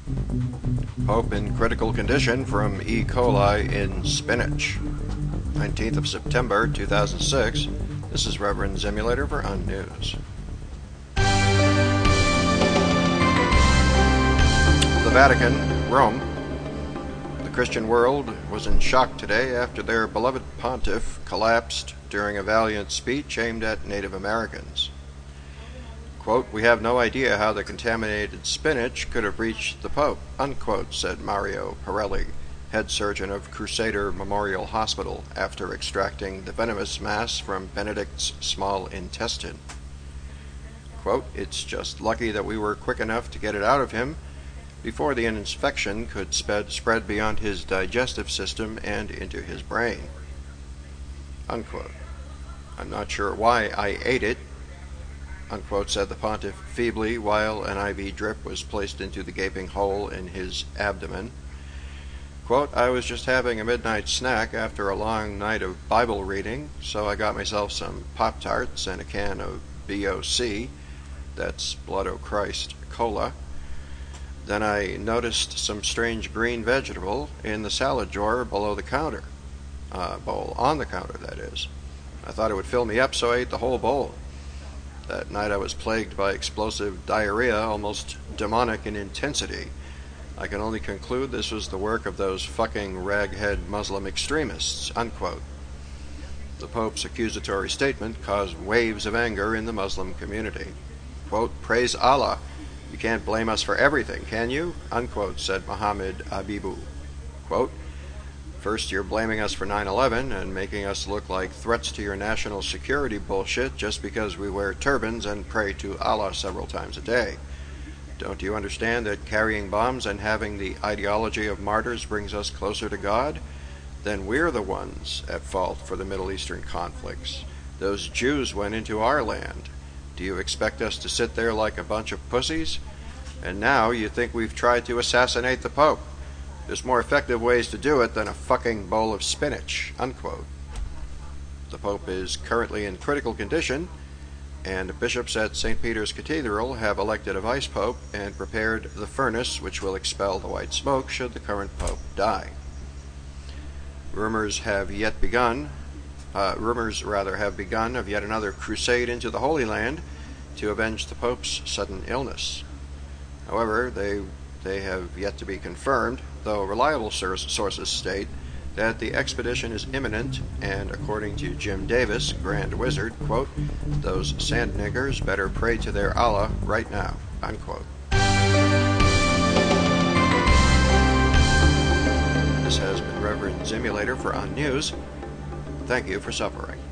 Pope in critical condition from E. coli in spinach. 19th of September 2006. This is Reverend Zimulator for Unnews. The Vatican, Rome. The Christian world was in shock today after their beloved pontiff collapsed during a valiant speech aimed at Native Americans. Quote, "We have no idea how the contaminated spinach could have reached the Pope," unquote, said Mario Pirelli, head surgeon of Crusader Memorial Hospital, after extracting the venomous mass from Benedict's small intestine. Quote, "It's just lucky that we were quick enough to get it out of him before the infection could spread beyond his digestive system and into his brain." Unquote. "I'm not sure why I ate it," unquote, said the pontiff feebly while an IV drip was placed into the gaping hole in his abdomen. Quote, "I was just having a midnight snack after a long night of Bible reading, so I got myself some Pop-Tarts and a can of BOC, that's Blood o' Christ Cola. Then I noticed some strange green vegetable in the salad drawer below the counter. Bowl on the counter, that is. I thought it would fill me up, so I ate the whole bowl. That night I was plagued by explosive diarrhea, almost demonic in intensity. I can only conclude this was the work of those fucking raghead Muslim extremists," unquote. The Pope's accusatory statement caused waves of anger in the Muslim community. Quote, "Praise Allah. You can't blame us for everything, can you?" unquote, said Mohammed Abibu. Quote, "First you're blaming us for 9/11 and making us look like threats to your national security bullshit just because we wear turbans and pray to Allah several times a day. Don't you understand that carrying bombs and having the ideology of martyrs brings us closer to God? Then we're the ones at fault for the Middle Eastern conflicts. Those Jews went into our land. Do you expect us to sit there like a bunch of pussies? And now you think we've tried to assassinate the Pope. There's more effective ways to do it than a fucking bowl of spinach," unquote. The Pope is currently in critical condition, and bishops at St. Peter's Cathedral have elected a vice pope and prepared the furnace which will expel the white smoke should the current pope die. Rumors have begun of yet another crusade into the Holy Land to avenge the Pope's sudden illness. However, they have yet to be confirmed, though reliable sources state that the expedition is imminent, and according to Jim Davis, Grand Wizard, quote, "Those sand niggers better pray to their Allah right now," unquote. This has been Reverend Zimulator for On News. Thank you for suffering.